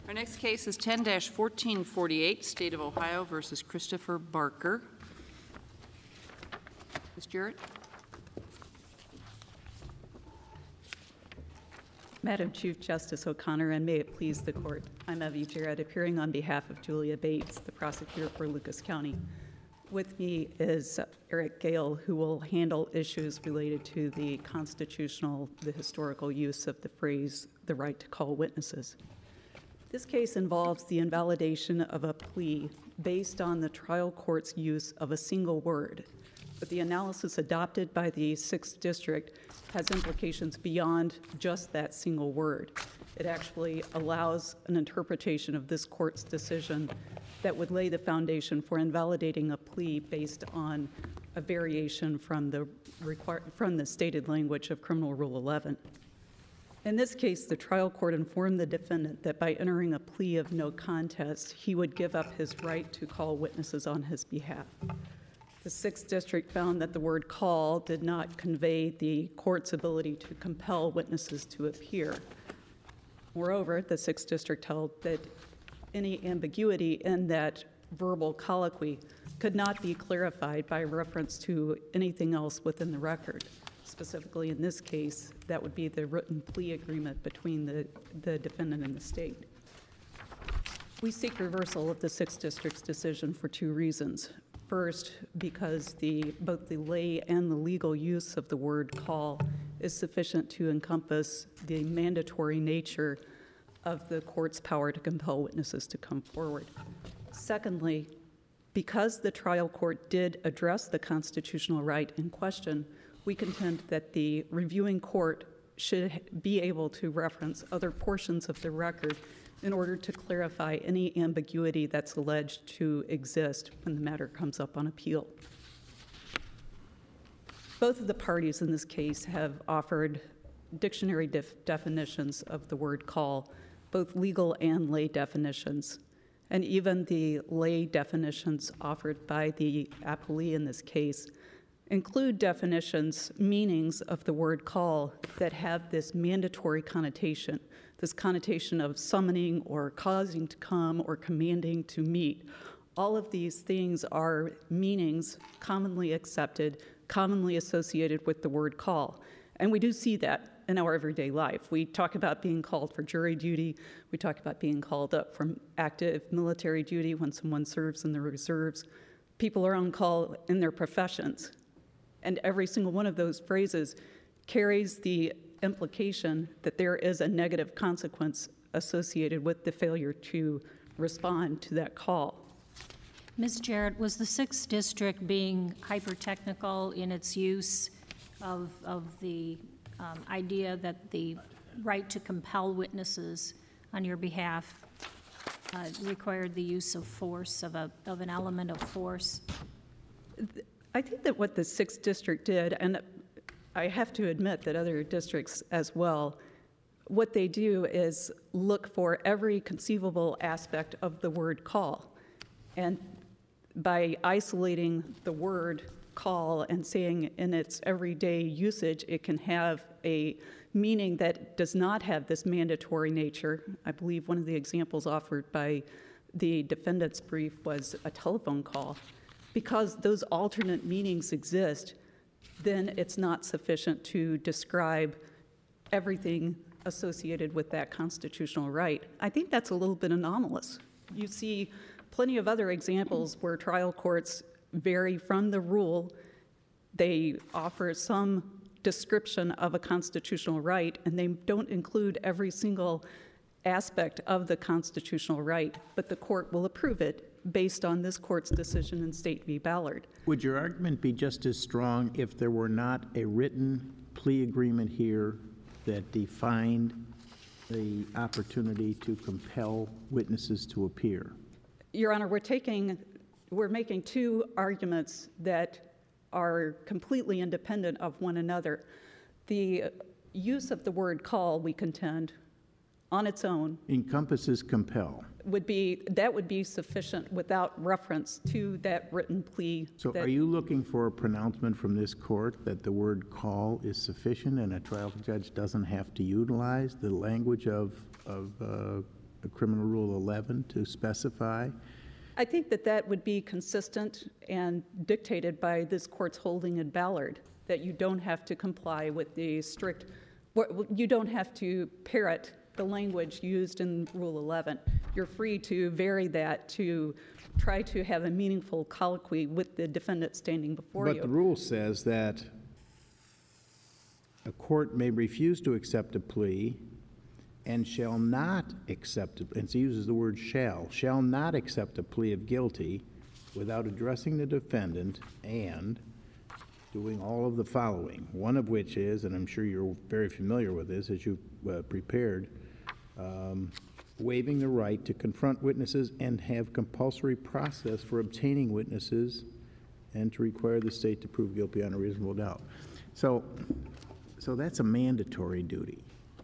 Our next case is 10-1448, State of Ohio versus Christopher Barker. Ms. Jarrett. Madam Chief Justice O'Connor, and may it please the court, I'm Evie Jarrett, appearing on behalf of Julia Bates, the prosecutor for Lucas County. With me is Eric Gale, who will handle issues related to the historical use of the phrase, the right to call witnesses. This case involves the invalidation of a plea based on the trial court's use of a single word, but the analysis adopted by the 6th District has implications beyond just that single word. It actually allows an interpretation of this court's decision that would lay the foundation for invalidating a plea based on a variation from the stated language of Criminal Rule 11. In this case, the trial court informed the defendant that by entering a plea of no contest, he would give up his right to call witnesses on his behalf. The 6th District found that the word call did not convey the court's ability to compel witnesses to appear. Moreover, the 6th District held that any ambiguity in that verbal colloquy could not be clarified by reference to anything else within the record. Specifically in this case, that would be the written plea agreement between the defendant and the state. We seek reversal of the 6th District's decision for two reasons. First, because both the lay and the legal use of the word call is sufficient to encompass the mandatory nature of the court's power to compel witnesses to come forward. Secondly, because the trial court did address the constitutional right in question, we contend that the reviewing court should be able to reference other portions of the record in order to clarify any ambiguity that's alleged to exist when the matter comes up on appeal. Both of the parties in this case have offered dictionary definitions of the word call, both legal and lay definitions. And even the lay definitions offered by the appellee in this case include definitions, meanings of the word call that have this mandatory connotation, this connotation of summoning or causing to come or commanding to meet. All of these things are meanings commonly accepted, commonly associated with the word call. And we do see that in our everyday life. We talk about being called for jury duty. We talk about being called up from active military duty when someone serves in the reserves. People are on call in their professions. And every single one of those phrases carries the implication that there is a negative consequence associated with the failure to respond to that call. Ms. Jarrett, was the 6th District being hyper-technical in its use of the idea that the right to compel witnesses on your behalf required the use of force, of an element of force? I think that what the 6th District did, and I have to admit that other districts as well, what they do is look for every conceivable aspect of the word call. And by isolating the word call and saying in its everyday usage it can have a meaning that does not have this mandatory nature. I believe one of the examples offered by the defendant's brief was a telephone call. Because those alternate meanings exist, then it's not sufficient to describe everything associated with that constitutional right. I think that's a little bit anomalous. You see plenty of other examples where trial courts vary from the rule. They offer some description of a constitutional right, and they don't include every single aspect of the constitutional right, but the court will approve it based on this court's decision in State v. Ballard. Would your argument be just as strong if there were not a written plea agreement here that defined the opportunity to compel witnesses to appear? Your Honor, we're making two arguments that are completely independent of one another. The use of the word call, we contend, on its own encompasses compel. Would be sufficient without reference to that written plea. So are you looking for a pronouncement from this court that the word call is sufficient and a trial judge doesn't have to utilize the language of Criminal Rule 11 to specify? I think that that would be consistent and dictated by this court's holding in Ballard, that you don't have to comply with the strict, you don't have to parrot the language used in Rule 11. You're free to vary that to try to have a meaningful colloquy with the defendant standing before you. But the rule says that a court may refuse to accept a plea and shall not accept, and it uses the word shall not accept a plea of guilty without addressing the defendant and doing all of the following, one of which is, and I'm sure you're very familiar with this as you prepared, waiving the right to confront witnesses and have compulsory process for obtaining witnesses and to require the state to prove guilt beyond a reasonable doubt. So that's a mandatory duty.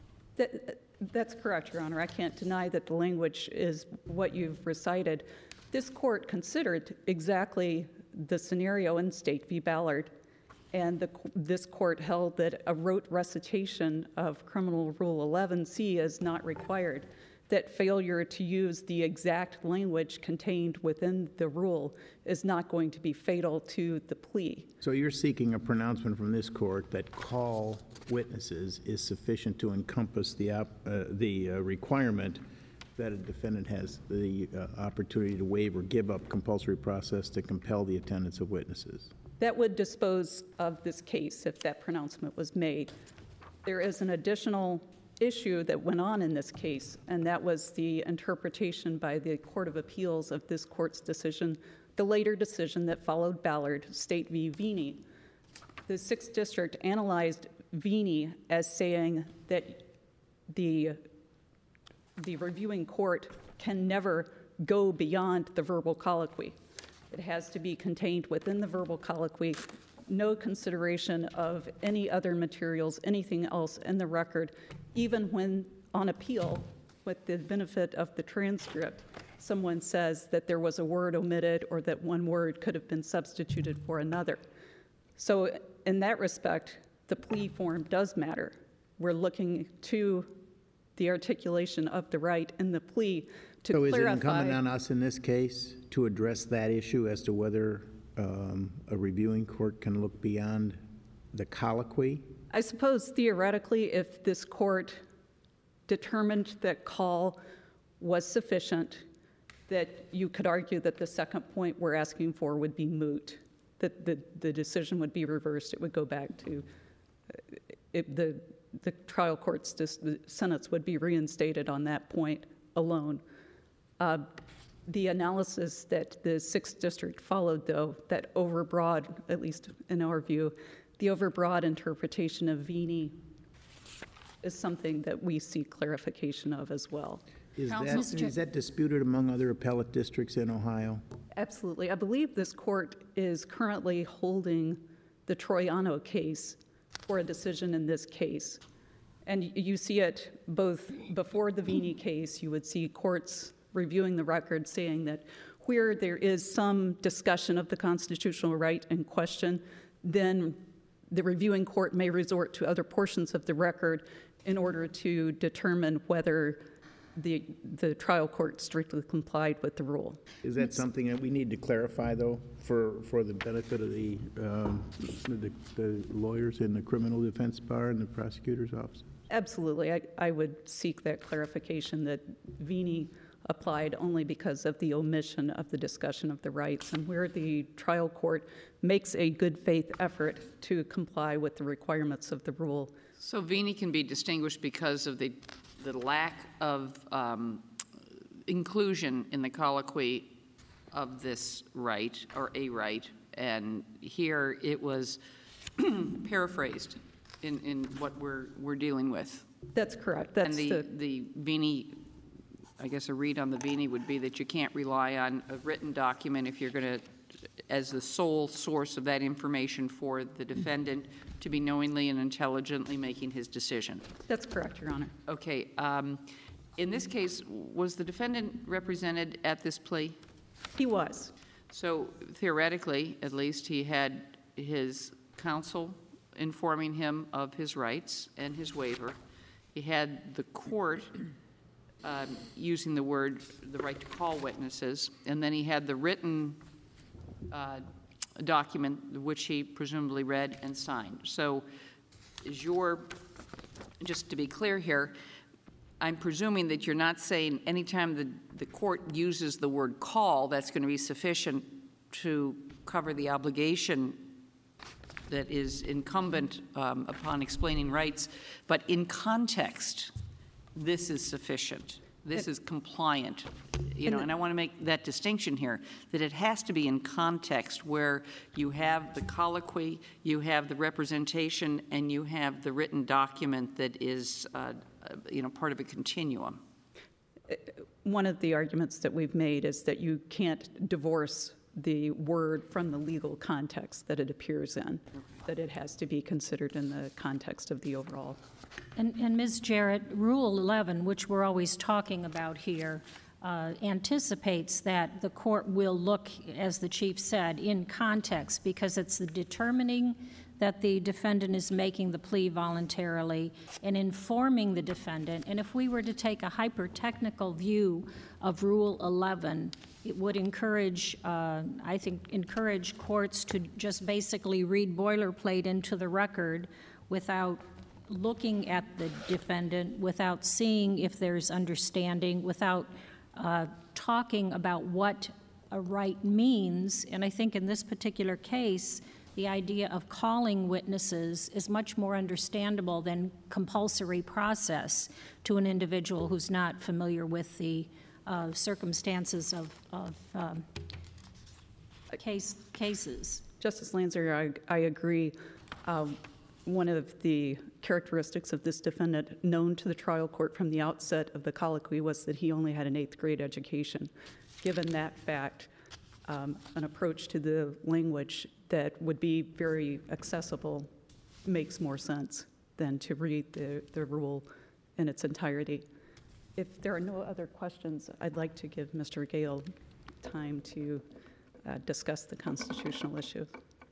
That's correct, Your Honor. I can't deny that the language is what you've recited. This court considered exactly the scenario in State v. Ballard, and this court held that a rote recitation of Criminal Rule 11C is not required, that failure to use the exact language contained within the rule is not going to be fatal to the plea. So you're seeking a pronouncement from this court that call witnesses is sufficient to encompass the requirement that a defendant has the opportunity to waive or give up compulsory process to compel the attendance of witnesses. That would dispose of this case if that pronouncement was made. There is an additional issue that went on in this case, and that was the interpretation by the Court of Appeals of this court's decision, the later decision that followed Ballard, State v. Veeney. The 6th District analyzed Veeney as saying that the reviewing court can never go beyond the verbal colloquy. It has to be contained within the verbal colloquy, no consideration of any other materials, anything else in the record, even when on appeal, with the benefit of the transcript, someone says that there was a word omitted or that one word could have been substituted for another. So in that respect, the plea form does matter. We're looking to the articulation of the right in the plea to clarify. So is it incumbent on us in this case to address that issue as to whether a reviewing court can look beyond the colloquy? I suppose theoretically, if this court determined that call was sufficient, that you could argue that the second point we're asking for would be moot, that the decision would be reversed. It would go back to the trial court's sentence would be reinstated on that point alone. The analysis that the 6th District followed, though, that overbroad, at least in our view, the overbroad interpretation of Veeney is something that we see clarification of as well. Is that disputed among other appellate districts in Ohio? Absolutely. I believe this court is currently holding the Troiano case for a decision in this case. And you see it both before the Veeney case, you would see courts reviewing the record saying that where there is some discussion of the constitutional right in question, then the reviewing court may resort to other portions of the record in order to determine whether the trial court strictly complied with the rule. Is that something that we need to clarify, though, for the benefit of the lawyers in the criminal defense bar and the prosecutor's office? Absolutely. I would seek that clarification that Veeney applied only because of the omission of the discussion of the rights, and where the trial court makes a good faith effort to comply with the requirements of the rule. So Veeney can be distinguished because of the lack of inclusion in the colloquy of this right, or a right, and here it was paraphrased in what we're dealing with. That's correct. And the Veeney, I guess a read on the Veeney would be that you can't rely on a written document if you're going to, as the sole source of that information for the defendant to be knowingly and intelligently making his decision. That's correct, Your Honor. Okay. In this case, was the defendant represented at this plea? He was. So theoretically, at least, he had his counsel informing him of his rights and his waiver. He had the court using the right to call witnesses, and then he had the written document, which he presumably read and signed. So just to be clear here, I'm presuming that you're not saying anytime the court uses the word call, that's going to be sufficient to cover the obligation that is incumbent upon explaining rights, but in context, this is sufficient. This is compliant, and I want to make that distinction here, that it has to be in context where you have the colloquy, you have the representation, and you have the written document that is, part of a continuum. One of the arguments that we've made is that you can't divorce the word from the legal context that it appears in, that it has to be considered in the context of the overall. And Ms. Jarrett, Rule 11, which we're always talking about here, anticipates that the court will look, as the Chief said, in context, because it's the determining that the defendant is making the plea voluntarily and informing the defendant. And if we were to take a hyper-technical view of Rule 11, it would encourage courts to just basically read boilerplate into the record without looking at the defendant, without seeing if there's understanding, without talking about what a right means. And I think in this particular case, the idea of calling witnesses is much more understandable than compulsory process to an individual who's not familiar with the circumstances of cases. Justice Lanzer, I agree. One of the characteristics of this defendant known to the trial court from the outset of the colloquy was that he only had an 8th grade education. Given that fact, an approach to the language that would be very accessible makes more sense than to read the rule in its entirety. If there are no other questions, I'd like to give Mr. Gale time to discuss the constitutional issue.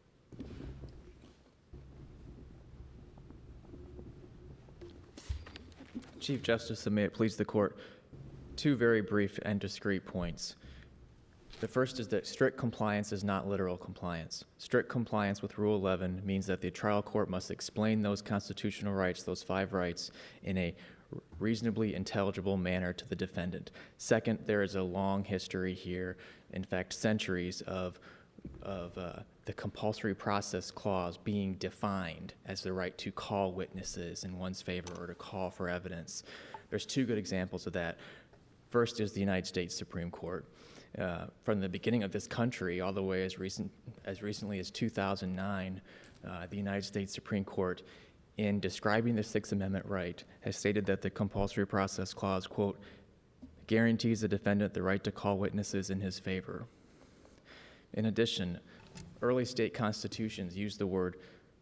Chief Justice, and may it please the court, 2 very brief and discrete points. The first is that strict compliance is not literal compliance. Strict compliance with Rule 11 means that the trial court must explain those constitutional rights, those 5 rights, in a reasonably intelligible manner to the defendant. Second, there is a long history here, in fact, centuries of the compulsory process clause being defined as the right to call witnesses in one's favor or to call for evidence. There's 2 good examples of that. First is the United States Supreme Court. From the beginning of this country all the way as recently as 2009, the United States Supreme Court, in describing the Sixth Amendment right, has stated that the compulsory process clause, quote, guarantees the defendant the right to call witnesses in his favor. In addition, early state constitutions use the word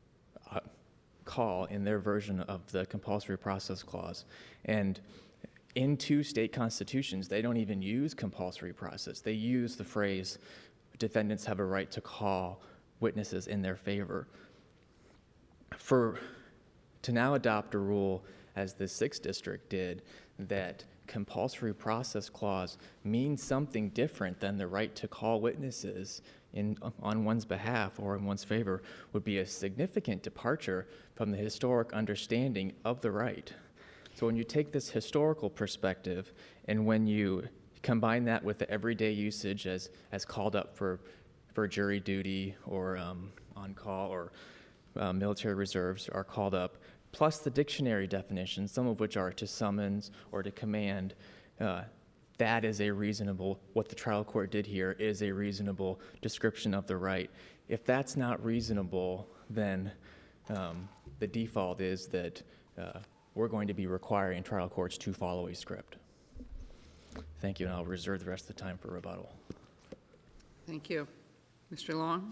call in their version of the compulsory process clause. And in 2 state constitutions, they don't even use compulsory process. They use the phrase, defendants have a right to call witnesses in their favor. To now adopt a rule, as the 6th District did, that compulsory process clause means something different than the right to call witnesses on one's behalf or in one's favor would be a significant departure from the historic understanding of the right. So when you take this historical perspective and when you combine that with the everyday usage as called up for jury duty or on call or military reserves are called up, plus the dictionary definitions, some of which are to summons or to command, that is a reasonable, what the trial court did here is a reasonable description of the right. If that's not reasonable, then the default is that we're going to be requiring trial courts to follow a script. Thank you, and I'll reserve the rest of the time for rebuttal. Thank you. Mr. Long?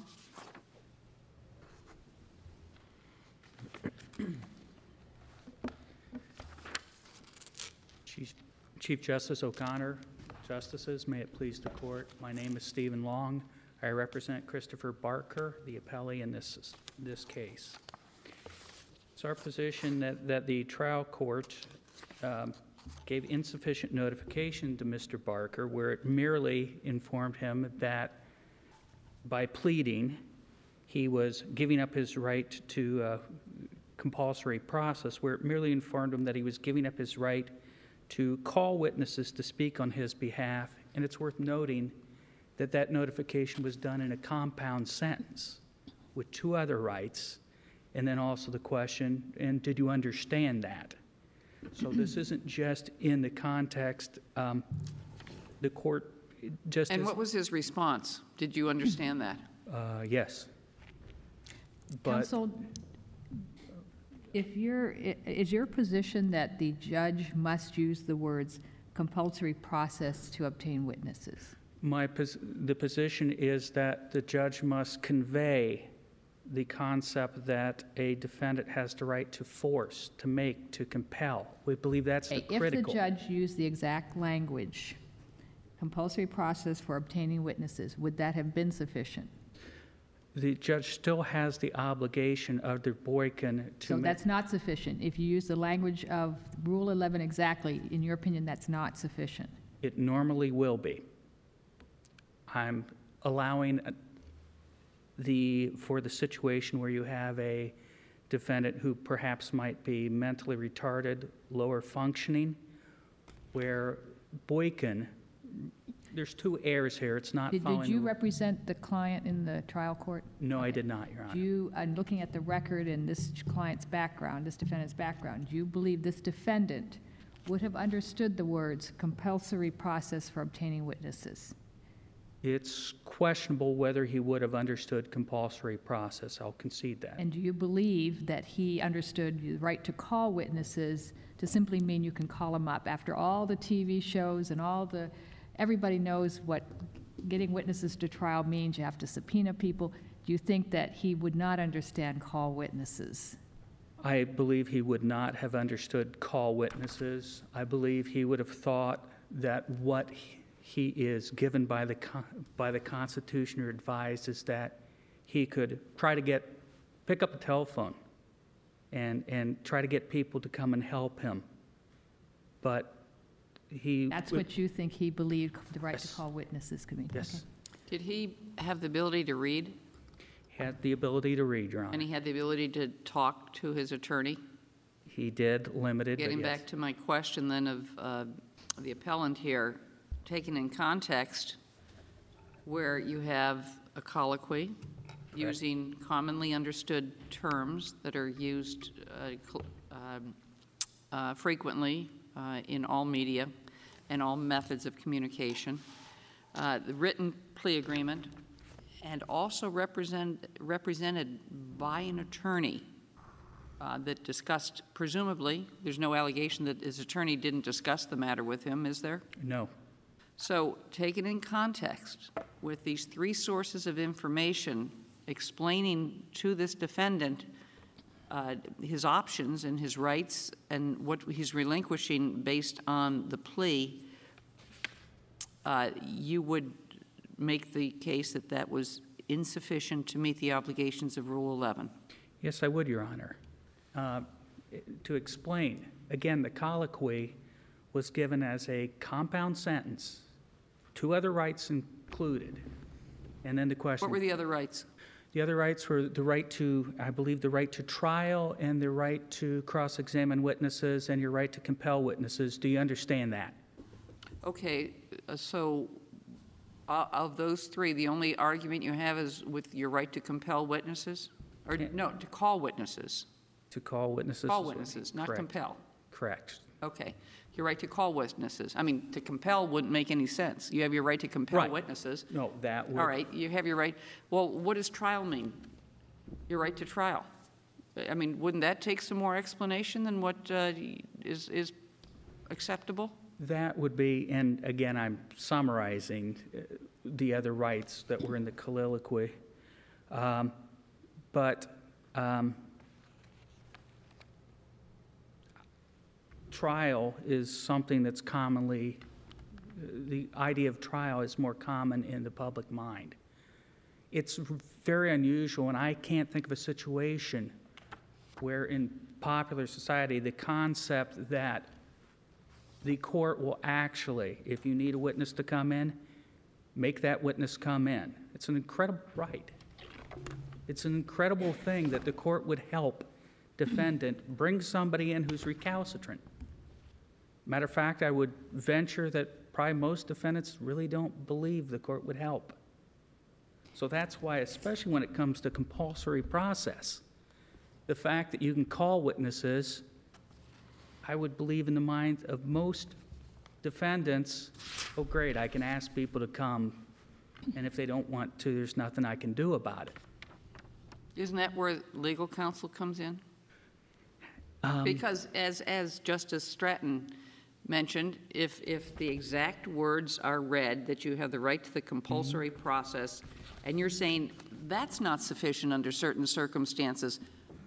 Chief Justice O'Connor, Justices, may it please the court. My name is Stephen Long. I represent Christopher Barker, the appellee in this case. It's our position that the trial court gave insufficient notification to Mr. Barker, where it merely informed him that by pleading, he was giving up his right to compulsory process, where it merely informed him that he was giving up his right to call witnesses to speak on his behalf. And it's worth noting that that notification was done in a compound sentence with two other rights, and then also the question, and did you understand that? So this isn't just in the context, the court just And as, what was his response? Did you understand that? yes. But Counsel, is your position that the judge must use the words compulsory process to obtain witnesses? the position is that the judge must convey the concept that a defendant has the right to force, to make, to compel. We believe that's the If critical. the judge used the exact language, compulsory process for obtaining witnesses, would that have been sufficient? The judge still has the obligation of the Boykin to So make. that's not sufficient. If you use the language of Rule 11 exactly, in your opinion, that's not sufficient. It normally will be. I'm allowing for the situation where you have a defendant who perhaps might be mentally retarded, lower functioning, where Boykin, there's two errors here. It's not following. Did you represent the client in the trial court? No, I did not, Your Honor. Do you, looking at the record and this client's background, this defendant's background, do you believe this defendant would have understood the words compulsory process for obtaining witnesses? It's questionable whether he would have understood compulsory process. I'll concede that. And do you believe that he understood the right to call witnesses to simply mean you can call them up? After all the TV shows and everybody knows what getting witnesses to trial means. You have to subpoena people. Do you think that he would not understand call witnesses? I believe he would not have understood call witnesses. I believe he would have thought that what he is given by the Constitution or advised is that he could try to pick up a telephone and try to get people to come and help him. But That's what you think he believed the right to Yes. call witnesses could mean? Yes, Okay. Did he have the ability to read? had the ability to read, Your And Honor. he had the ability to talk to his attorney? He did, limited, but Getting yes. back to my question then of the appellant here, taken in context, where you have a colloquy using commonly understood terms that are used frequently in all media and all methods of communication, the written plea agreement, and also represented by an attorney that discussed, presumably, there's no allegation that his attorney didn't discuss the matter with him, is there? No. So, taken in context, with these three sources of information explaining to this defendant his options and his rights and what he's relinquishing based on the plea, you would make the case that that was insufficient to meet the obligations of Rule 11. Yes, I would, Your Honor. To explain, again, the colloquy was given as a compound sentence, two other rights included, and then the question. What were the other rights? The other rights were the right to, I believe, the right to trial and the right to cross-examine witnesses and your right to compel witnesses. Do you understand that? Okay, so of those three, the only argument you have is with your right to compel witnesses? Or, no, to call witnesses. To call witnesses? Call as well? witnesses, not Correct. compel. Correct. Okay. Your right to call witnesses. I mean, to compel wouldn't make any sense. You have your right to compel Right. witnesses. No, that would. All right, you have your right. Well, what does trial mean? Your right to trial. I mean, wouldn't that take some more explanation than what is acceptable? That would be, and again, I'm summarizing the other rights that were in the colloquy. Trial is something that's commonly, the idea of trial is more common in the public mind. It's very unusual, and I can't think of a situation where in popular society the concept that the court will actually, if you need a witness to come in, make that witness come in. It's an incredible right. It's an incredible thing that the court would help defendant bring somebody in who's recalcitrant. Matter of fact, I would venture that probably most defendants really don't believe the court would help. So that's why, especially when it comes to compulsory process, the fact that you can call witnesses, I would believe in the minds of most defendants, oh great, I can ask people to come, and if they don't want to, there's nothing I can do about it. Isn't that where legal counsel comes in? Because as Justice Stratton mentioned, if the exact words are read, that you have the right to the compulsory process, and you're saying that's not sufficient under certain circumstances,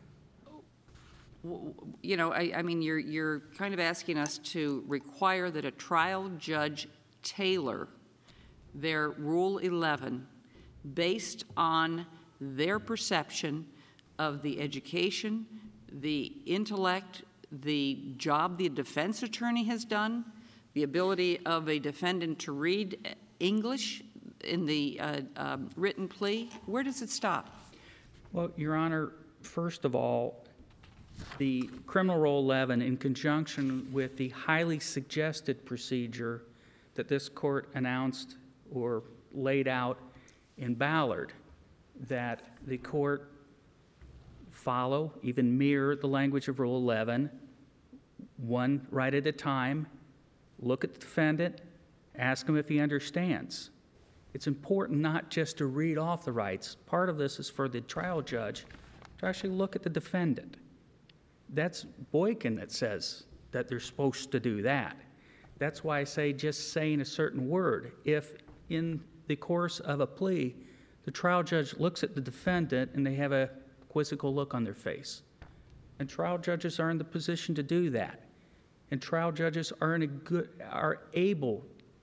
you know, I mean, you're kind of asking us to require that a trial judge tailor their Rule 11 based on their perception of the education, the intellect, the job the defense attorney has done, the ability of a defendant to read English in the written plea. Where does it stop? Well, Your Honor, first of all, the Criminal Rule 11, in conjunction with the highly suggested procedure that this court announced or laid out in Ballard, that the court follow, even mirror the language of Rule 11, one right at a time, look at the defendant, ask him if he understands. It's important not just to read off the rights. Part of this is for the trial judge to actually look at the defendant. That's Boykin that says that they're supposed to do that. That's why I say just saying a certain word. If in the course of a plea, the trial judge looks at the defendant and they have a quizzical look on their face. And trial judges are in the position to do that. And trial judges are able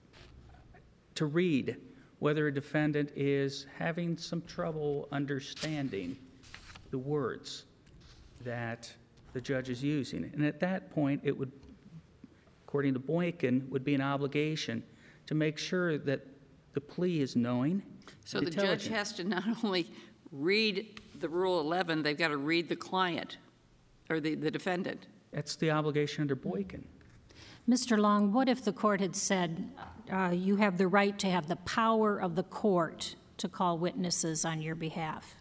to read whether a defendant is having some trouble understanding the words that the judge is using. And at that point, it would, according to Boykin, would be an obligation to make sure that the plea is knowing. So the judge has to not only read the Rule 11, they've got to read the client or the defendant. That's the obligation under Boykin. Mr. Long, what if the court had said you have the right to have the power of the court to call witnesses on your behalf?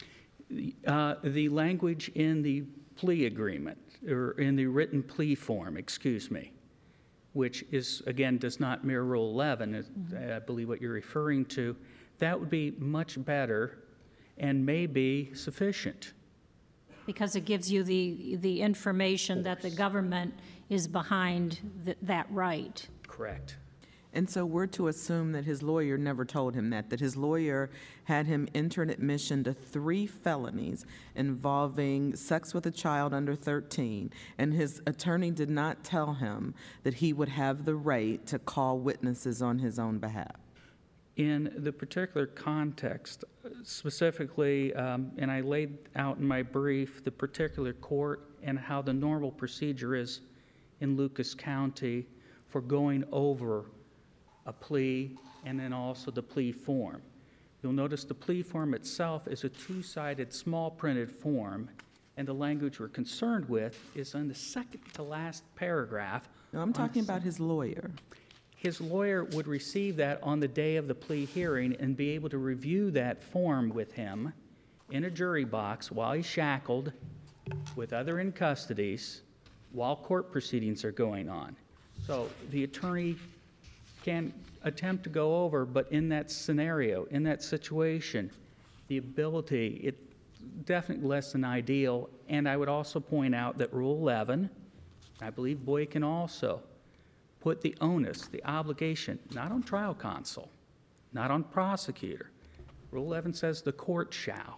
The language in the plea agreement, or in the written plea form, excuse me, which is, again, does not mirror Rule 11, I believe what you're referring to, that would be much better and may be sufficient. Because it gives you the information that the government is behind that right. Correct. And so we're to assume that his lawyer never told him that his lawyer had him enter an admission to 3 felonies involving sex with a child under 13, and his attorney did not tell him that he would have the right to call witnesses on his own behalf. In the particular context, specifically, and I laid out in my brief the particular court and how the normal procedure is in Lucas County for going over a plea and then also the plea form. You'll notice the plea form itself is a 2-sided small printed form, and the language we're concerned with is on the second to last paragraph. No, I'm talking about his lawyer. His lawyer would receive that on the day of the plea hearing and be able to review that form with him in a jury box while he's shackled with other in custodies while court proceedings are going on. So the attorney can attempt to go over, but in that scenario, in that situation, the ability, it's definitely less than ideal. And I would also point out that Rule 11, I believe Boykin also, put the onus, the obligation, not on trial counsel, not on prosecutor. Rule 11 says the court shall.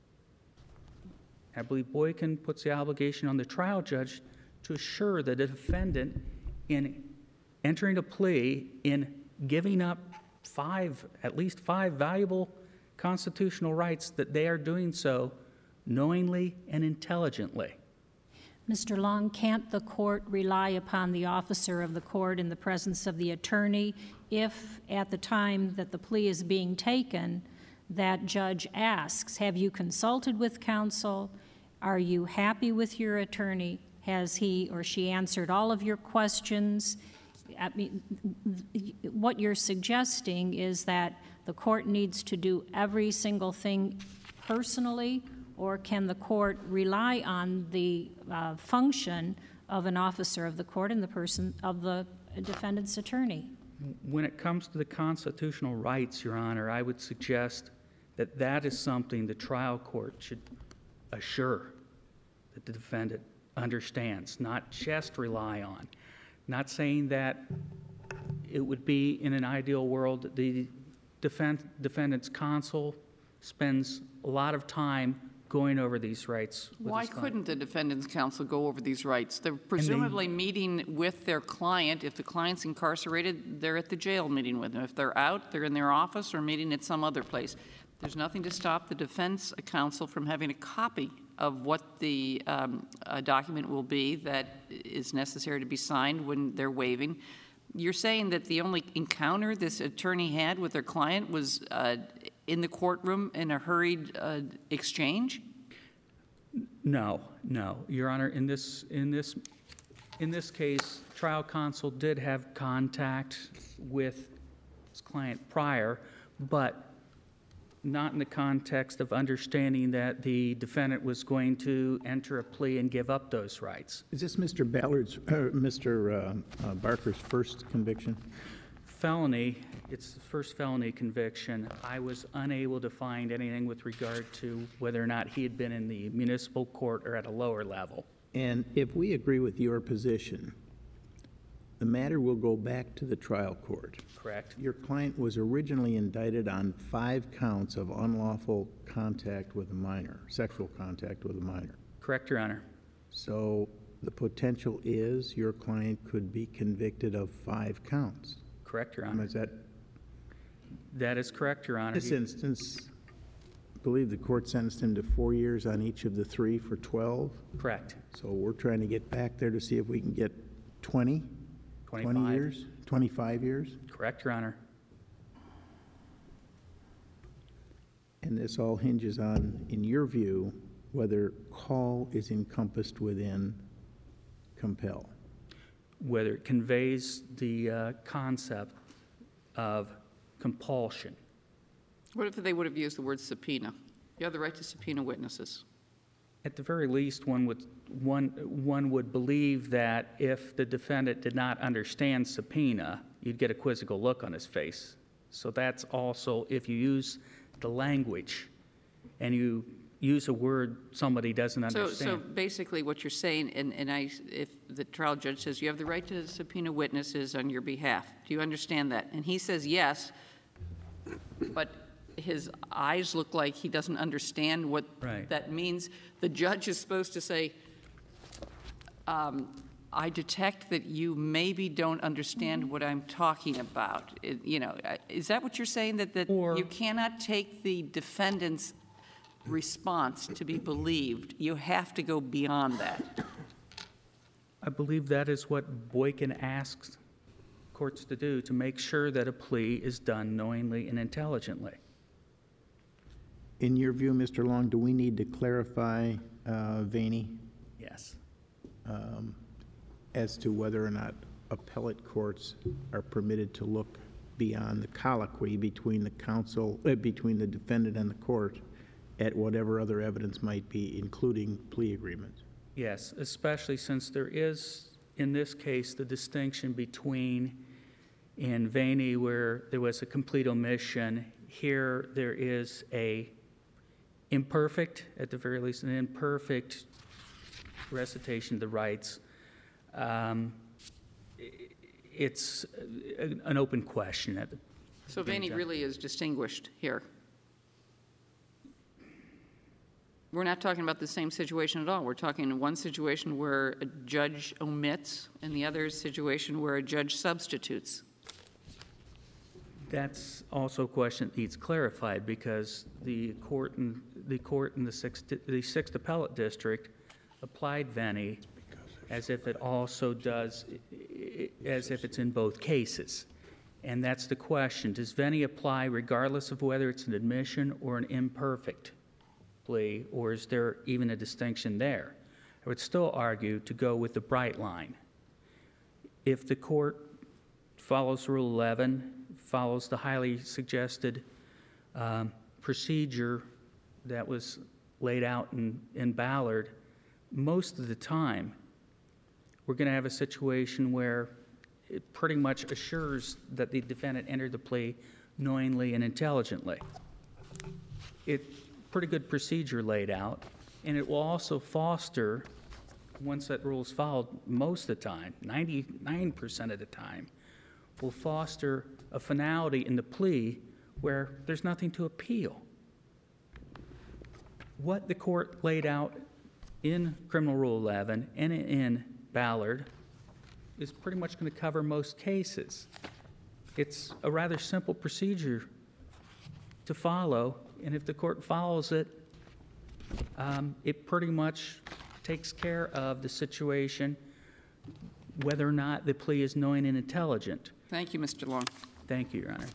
I believe Boykin puts the obligation on the trial judge to assure that a defendant in entering a plea, in giving up at least five valuable constitutional rights, that they are doing so knowingly and intelligently. Mr. Long, can't the court rely upon the officer of the court in the presence of the attorney if, at the time that the plea is being taken, that judge asks, have you consulted with counsel? Are you happy with your attorney? Has he or she answered all of your questions? I mean, what you're suggesting is that the court needs to do every single thing personally, or can the court rely on the function of an officer of the court in the person of the defendant's attorney? When it comes to the constitutional rights, Your Honor, I would suggest that that is something the trial court should assure that the defendant understands, not just rely on. Not saying that it would be, in an ideal world, that the defendant's counsel spends a lot of time going over these rights with Why his client. couldn't the defendant's counsel go over these rights? They're presumably meeting with their client. If the client's incarcerated, they're at the jail meeting with them. If they're out, they're in their office or meeting at some other place. There's nothing to stop the defense counsel from having a copy of what the document will be that is necessary to be signed when they're waiving. You're saying that the only encounter this attorney had with their client was in the courtroom in a hurried exchange? No, Your Honor. In this case, trial counsel did have contact with his client prior, but not in the context of understanding that the defendant was going to enter a plea and give up those rights. Is this Mr. Barker's first conviction? Felony, it's the first felony conviction. I was unable to find anything with regard to whether or not he had been in the municipal court or at a lower level. And if we agree with your position, the matter will go back to the trial court. Correct. Your client was originally indicted on 5 counts of unlawful contact with a minor, sexual contact with a minor. Correct, Your Honor. So the potential is your client could be convicted of 5 counts. Correct, Your Honor. Is that That is correct, Your Honor. this instance? I believe the court sentenced him to 4 years on each of the 3 for 12. Correct. So we're trying to get back there to see if we can get 20 25. years, 25 years. Correct, Your Honor. And this all hinges on, in your view, whether call is encompassed within compel. Whether it conveys the concept of compulsion. What if they would have used the word subpoena? You have the right to subpoena witnesses. At the very least, one would believe that if the defendant did not understand subpoena, you'd get a quizzical look on his face. So that's also, if you use the language and you use a word somebody doesn't understand. So basically what you're saying, if the trial judge says you have the right to subpoena witnesses on your behalf, do you understand that? And he says yes, but his eyes look like he doesn't understand what Right. that means. The judge is supposed to say, I detect that you maybe don't understand what I'm talking about. Is that what you're saying, that Or- you cannot take the defendant's response to be believed? You have to go beyond that. I believe that is what Boykin asks courts to do, to make sure that a plea is done knowingly and intelligently. In your view, Mr. Long, do we need to clarify Vaney Yes. as to whether or not appellate courts are permitted to look beyond the colloquy between the defendant and the court at whatever other evidence might be, including plea agreements? Yes, especially since there is, in this case, the distinction between in Vaney where there was a complete omission. Here there is a imperfect, at the very least, an imperfect recitation of the rights. It's an open question. So Vaney really is distinguished here. We're not talking about the same situation at all. We're talking in one situation where a judge omits and the other situation where a judge substitutes. That's also a question that needs clarified, because the court in the Sixth Appellate District applied Vaney as if it also does, as if it's in both cases. And that's the question. Does Venny apply regardless of whether it's an admission or an imperfect plea, or is there even a distinction there? I would still argue to go with the bright line. If the court follows Rule 11, follows the highly suggested procedure that was laid out in Ballard, most of the time, we're going to have a situation where it pretty much assures that the defendant entered the plea knowingly and intelligently. It's pretty good procedure laid out, and it will also foster, once that rule is followed most of the time, 99% of the time, will foster a finality in the plea where there's nothing to appeal. What the court laid out in Criminal Rule 11 and in Ballard is pretty much going to cover most cases. It's a rather simple procedure to follow, and if the court follows it, it pretty much takes care of the situation, whether or not the plea is knowing and intelligent. Thank you, Mr. Long. Thank you, Your Honor.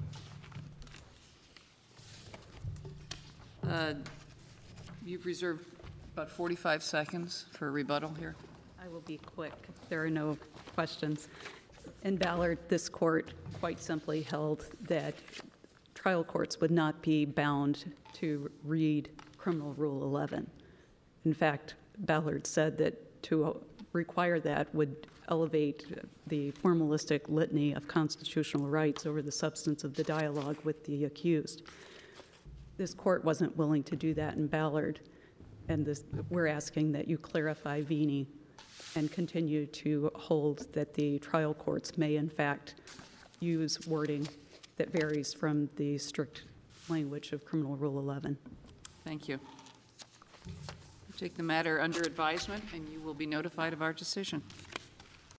You've reserved about 45 seconds for a rebuttal here. I will be quick. There are no questions. In Ballard, this court quite simply held that trial courts would not be bound to read Criminal Rule 11. In fact, Ballard said that to require that would elevate the formalistic litany of constitutional rights over the substance of the dialogue with the accused. This court wasn't willing to do that in Ballard, and we're asking that you clarify Vini and continue to hold that the trial courts may in fact use wording that varies from the strict language of Criminal Rule 11. Thank you. Take the matter under advisement, and you will be notified of our decision.